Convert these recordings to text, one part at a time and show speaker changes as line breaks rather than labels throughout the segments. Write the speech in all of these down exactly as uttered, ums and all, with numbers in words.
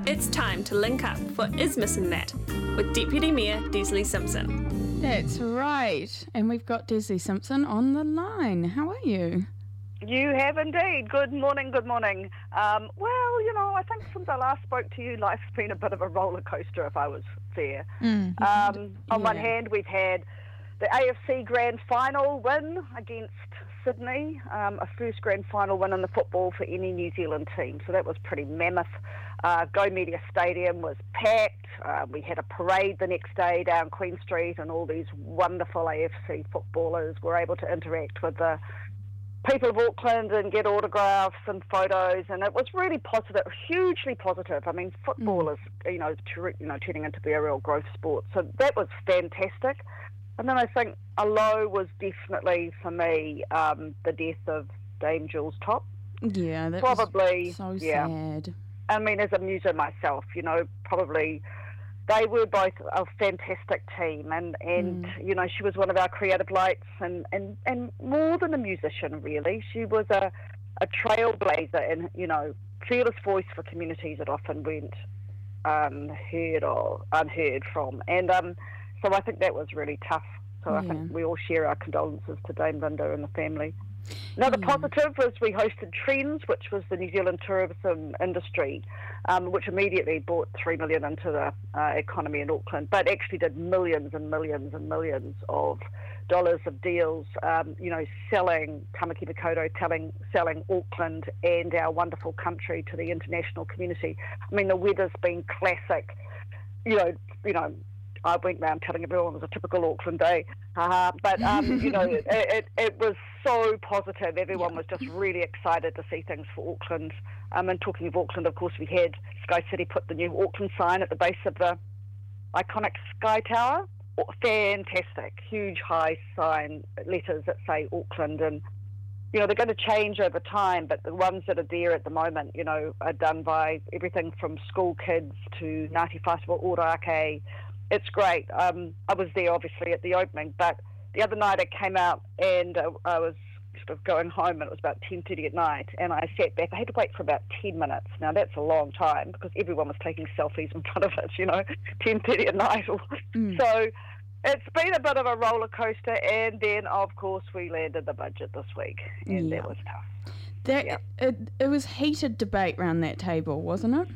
It's time to link up for Is Missing That with Deputy Mayor Desley Simpson.
That's right. And we've got Desley Simpson on the line. How are you?
You have indeed. Good morning, good morning. Um, well, you know, I think since I last spoke to you, life's been a bit of a roller coaster, if I was fair.
Mm.
Um, on
Yeah.
one hand, we've had the A F C Grand Final win against Sydney, um, a first Grand Final win in the football for any New Zealand team, so that was pretty mammoth. Uh, Go Media Stadium was packed. Uh, we had a parade the next day down Queen Street, and all these wonderful A F C footballers were able to interact with the people of Auckland and get autographs and photos, and it was really positive, hugely positive. I mean, football
Mm.
is, you know, ter- you know, turning into be a real growth sport, so that was fantastic. And then I think a low was definitely, for me, um, the death of Dame Jules Top.
Yeah, that
Probably,
was so
yeah.
sad.
I mean, as a muser myself, you know, probably they were both a fantastic team, and, and
Mm.
you know, she was one of our creative lights, and, and, and more than a musician, really. She was a, a trailblazer and, you know, fearless voice for communities that often went unheard or unheard from. And um, so I think that was really tough. So I
Yeah.
think we all share our condolences to Dame Linda and the family. Another
Yeah.
positive was we hosted Trends, which was the New Zealand tourism industry, um, which immediately brought three million dollars into the uh, economy in Auckland, but actually did millions and millions and millions of dollars of deals, um, you know, selling Tamaki Makaurau, telling, selling Auckland and our wonderful country to the international community. I mean, the weather's been classic, you know, you know, I went round telling everyone it was a typical Auckland day, uh, but um, you know, it, it, it was so positive. Everyone was just really excited to see things for Auckland. Um, and talking of Auckland, of course, we had Sky City put the new Auckland sign at the base of the iconic Sky Tower. Fantastic, huge high sign letters that say Auckland, and you know, they're going to change over time, but the ones that are there at the moment, you know, are done by everything from school kids to Ngāti Whātua Ōrākei. It's great. Um, I was there, obviously, at the opening, but the other night I came out and uh, I was sort of going home, and it was about ten thirty at night, and I sat back. I had to wait for about ten minutes. Now, that's a long time because everyone was taking selfies in front of it, you know, ten thirty at night.
Mm.
So it's been a bit of a roller coaster, and then, of course, we landed the budget this week, and
Yeah.
that was tough.
That
Yeah.
it, it was heated debate around that table, wasn't it?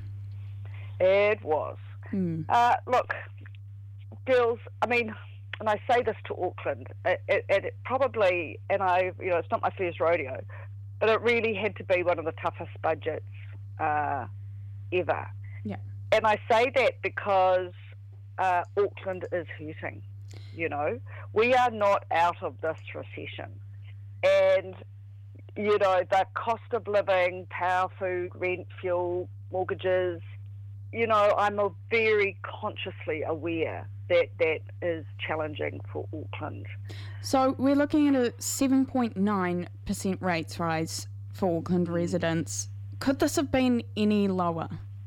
It was.
Mm.
Uh, look, girls, I mean, and I say this to Auckland, it, it, it probably, and I, you know, it's not my first rodeo, but it really had to be one of the toughest budgets uh, ever.
Yeah.
And I say that because uh, Auckland is hurting, you know. We are not out of this recession. And, you know, the cost of living, power, food, rent, fuel, mortgages, you know, I'm a very consciously aware that that is challenging for Auckland.
So we're looking at a seven point nine percent rates rise for Auckland residents. Could this have been any lower?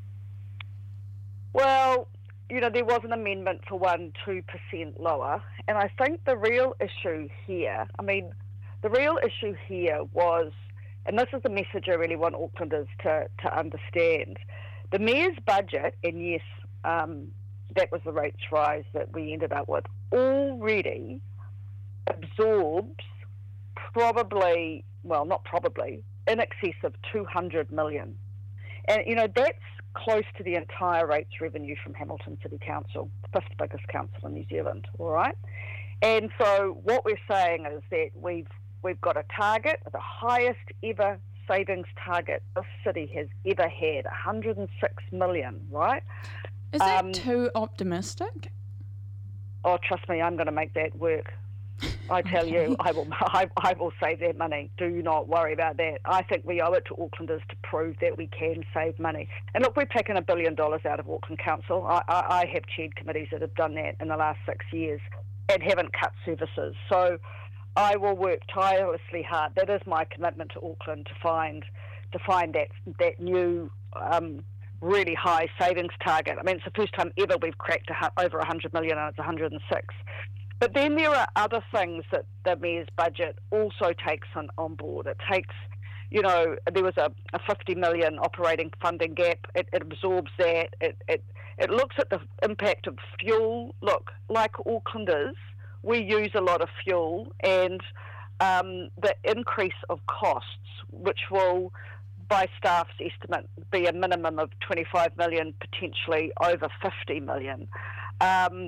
Well, you know, there was an amendment for one, two percent lower. And I think the real issue here, I mean, the real issue here was, and this is the message I really want Aucklanders to, to understand, the Mayor's budget, and yes, um, that was the rates rise that we ended up with, already absorbs probably, well, not probably, in excess of two hundred million. And, you know, that's close to the entire rates revenue from Hamilton City Council, the fifth biggest council in New Zealand, all right? And so what we're saying is that we've we've got a target, the highest ever savings target this city has ever had, one hundred six million, right?
Is that
Um,
too optimistic?
Oh, trust me, I'm going to make that work. I tell
Okay.
you, I will I, I will save that money. Do not worry about that. I think we owe it to Aucklanders to prove that we can save money. And look, we've taken a billion dollars out of Auckland Council. I, I, I have chaired committees that have done that in the last six years and haven't cut services. So I will work tirelessly hard. That is my commitment to Auckland, to find to find that that new um, really high savings target. I mean, it's the first time ever we've cracked a, over one hundred million, and it's one hundred six. But then there are other things that the Mayor's budget also takes on, on board. It takes you know, there was a, a fifty million operating funding gap. It, it absorbs that. It, it it looks at the impact of fuel. Look, like Aucklanders, we use a lot of fuel, and um, the increase of costs, which will, by staff's estimate, be a minimum of twenty-five million, potentially over fifty million. Um,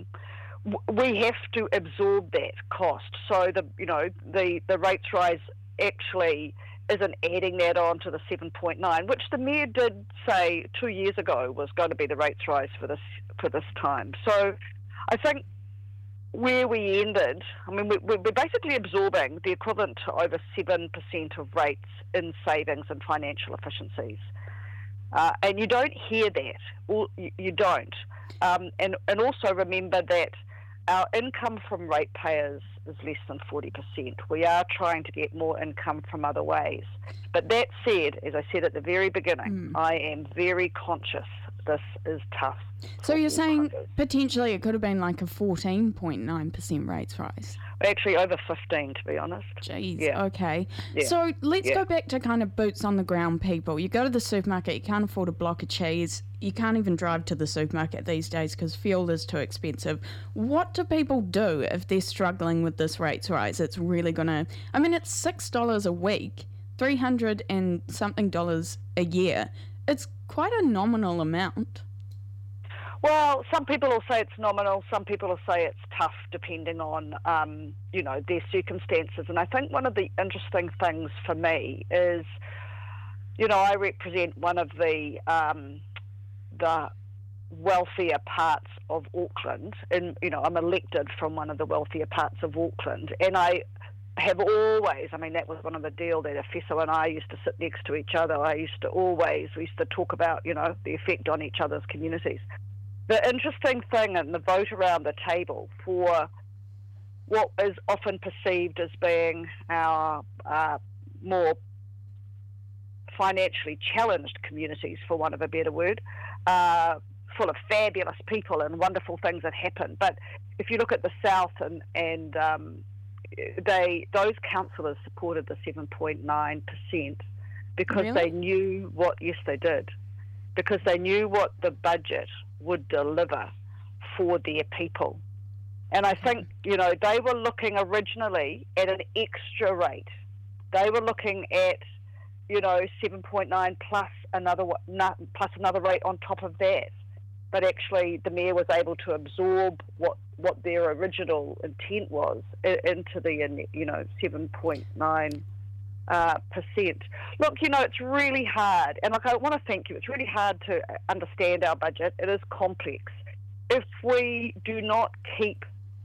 we have to absorb that cost. So the you know the, the rates rise actually isn't adding that on to the seven point nine, which the Mayor did say two years ago was going to be the rates rise for this for this time. So I think where we ended, I mean, we, we're basically absorbing the equivalent to over seven percent of rates in savings and financial efficiencies. Uh, and you don't hear that, or you don't. Um, and, and also remember that our income from ratepayers is less than forty percent. We are trying to get more income from other ways. But that said, as I said at the very beginning, mm. I am very conscious this is tough.
So you're saying potentially it could have been like a fourteen point nine percent rates rise?
Actually, over fifteen, to be honest.
Jeez,
yeah.
okay.
Yeah.
So let's
yeah.
go back to kind of boots on the ground people. You go to the supermarket, you can't afford a block of cheese. You can't even drive to the supermarket these days because fuel is too expensive. What do people do if they're struggling with this rates rise? It's really going to... I mean, it's six dollars a week, three hundred and something dollars a year. It's quite a nominal amount.
Well, some people will say it's nominal, some people will say it's tough, depending on, um, you know, their circumstances. And I think one of the interesting things for me is, you know, I represent one of the um, the wealthier parts of Auckland, and, you know, I'm elected from one of the wealthier parts of Auckland, and I have always, I mean, that was one of the deal that Efeso and I used to sit next to each other. I used to always, we used to talk about, you know, the effect on each other's communities. The interesting thing in the vote around the table for what is often perceived as being our uh, more financially challenged communities, for want of a better word, uh, full of fabulous people and wonderful things that happen. But if you look at the South and, and um, they those councillors supported the seven point nine percent because
really?
they knew what, yes they did, because they knew what the budget would deliver for their people. And I think, you know, they were looking originally at an extra rate. They were looking at, you know, seven point nine plus another plus another rate on top of that. But actually the Mayor was able to absorb what, what their original intent was into the, you know, seven point nine uh, percent. Look, you know, it's really hard. And, like, I want to thank you. It's really hard to understand our budget. It is complex. If we do not keep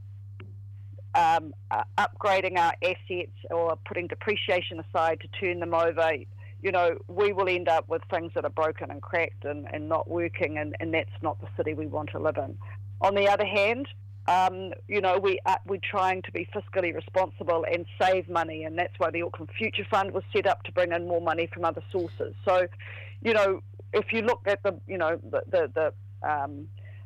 um, uh, upgrading our assets or putting depreciation aside to turn them over, you know, we will end up with things that are broken and cracked and, and not working, and, and that's not the city we want to live in. On the other hand, um, you know, we are, we're trying to be fiscally responsible and save money, and that's why the Auckland Future Fund was set up to bring in more money from other sources. So, you know, if you look at the, you know, the, the, the um,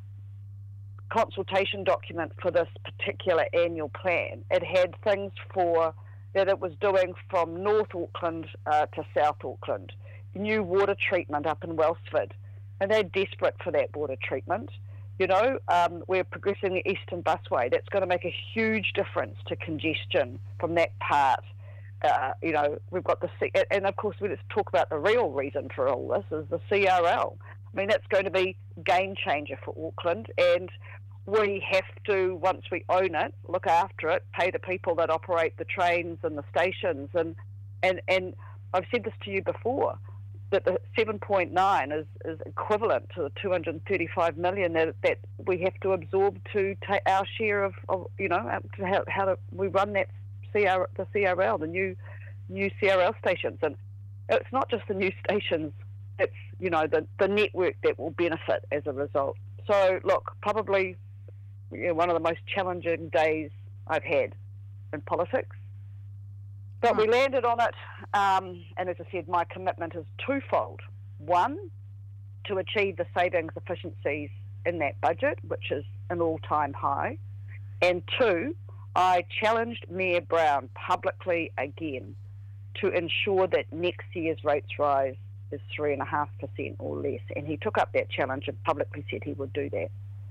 consultation document for this particular annual plan, it had things for that it was doing from North Auckland uh, to South Auckland, new water treatment up in Wellsford, and they're desperate for that water treatment. You know, um, we're progressing the Eastern Busway. That's going to make a huge difference to congestion from that part. Uh, you know, we've got the C- and of course, let's talk about the real reason for all this is the C R L. I mean, that's going to be game changer for Auckland, and we have to, once we own it, look after it, pay the people that operate the trains and the stations. And and, and I've said this to you before, that the seven point nine is, is equivalent to the two hundred thirty-five million that, that we have to absorb to take our share of, of you know, to how, how do we run that C R, the C R L, the new new C R L stations. And it's not just the new stations, it's, you know, the, the network that will benefit as a result. So, look, probably, you know, one of the most challenging days I've had in politics. But we landed on it, um, and as I said, my commitment is twofold. One, to achieve the savings efficiencies in that budget, which is an all-time high. And two, I challenged Mayor Brown publicly again to ensure that next year's rates rise is three point five percent or less. And he took up that challenge and publicly said he would do that.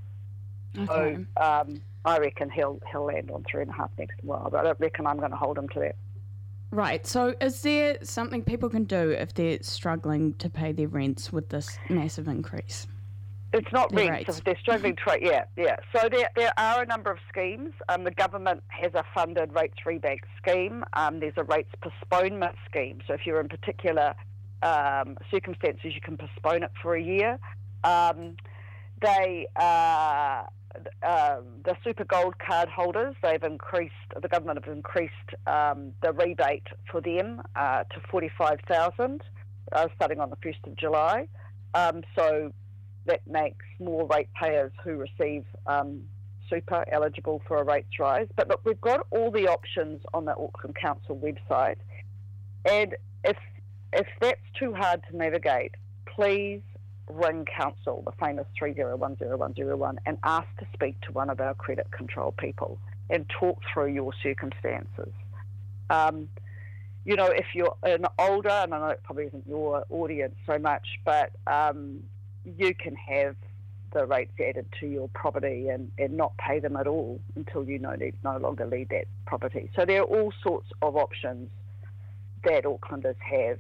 Okay.
So um, I reckon he'll he'll land on three and a half next. Well, I don't reckon I'm going to hold him to that.
Right. So is there something people can do if they're struggling to pay their rents with this massive increase?
It's not
Their
rents.
rates.
If they're struggling to, yeah, yeah. So there there are a number of schemes. Um, the government has a funded rates rebate scheme. Um, there's a rates postponement scheme. So if you're in particular um, circumstances, you can postpone it for a year. Um, they uh, uh, the Super Gold card holders, they've increased. The government have increased um, the rebate for them uh, to forty-five thousand, uh, starting on the first of July. Um, so that makes more ratepayers who receive um, super eligible for a rates rise. But look, we've got all the options on the Auckland Council website, and if if that's too hard to navigate, please ring Council, the famous three zero one zero one zero one, and ask to speak to one of our credit control people and talk through your circumstances. Um, you know, if you're an older, and I know it probably isn't your audience so much, but um, you can have the rates added to your property and, and not pay them at all until you no, need, no longer need that property. So there are all sorts of options that Aucklanders have.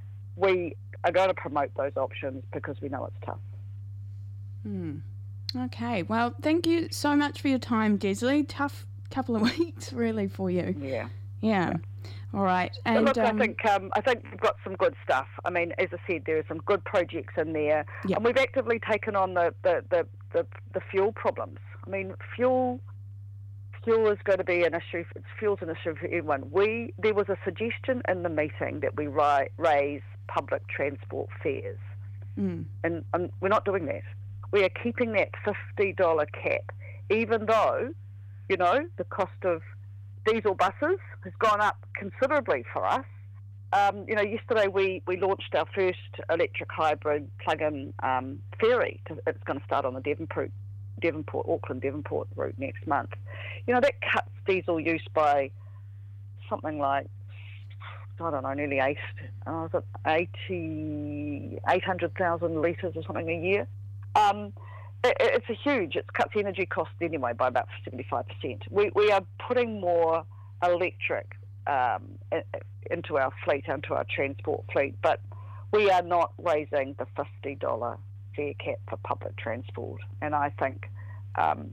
We are going to promote those options because we know it's tough.
Hmm. Okay. Well, thank you so much for your time, Desley. Tough couple of weeks, really, for you.
Yeah.
Yeah. All right.
But
And
look,
um,
I think um, I think we've got some good stuff. I mean, as I said, there are some good projects in there,
Yeah.
and we've actively taken on the, the, the, the, the fuel problems. I mean, fuel fuel is going to be an issue. Fuel's an issue for everyone. We there was a suggestion in the meeting that we ri- raise public transport fares,
mm,
and, and we're not doing that. We are keeping that fifty dollars cap, even though, you know, the cost of diesel buses has gone up considerably for us. Um, you know, yesterday we, we launched our first electric hybrid plug-in um, ferry. To, it's going to start on the Devonport, Devonport, Auckland Devonport route next month. You know, that cuts diesel use by something like, I don't know, nearly eight, uh, was it eighty, eight hundred thousand litres or something a year. Um, it, it's a huge, it cuts energy costs anyway by about seventy-five percent. We, we are putting more electric um, into our fleet, into our transport fleet, but we are not raising the fifty dollars fare cap for public transport. And I think, um,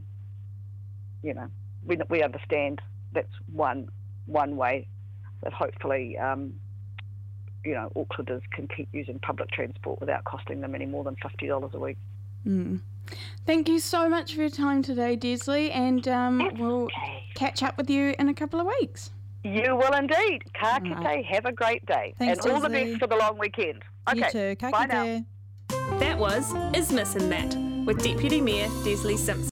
you know, we, we understand that's one one way that hopefully, um, you know, Aucklanders can keep using public transport without costing them any more than fifty dollars a week.
mm. Thank you so much for your time today, Desley, and um,
That's
we'll
okay.
catch up with you in a couple of weeks.
You will indeed. Ka kite,
Right.
have a great day.
Thanks,
and all the
Desley.
best for the long weekend. Okay,
You too. Ka
bye now.
kite.
That was Isthmus and That with Deputy Mayor Desley Simpson.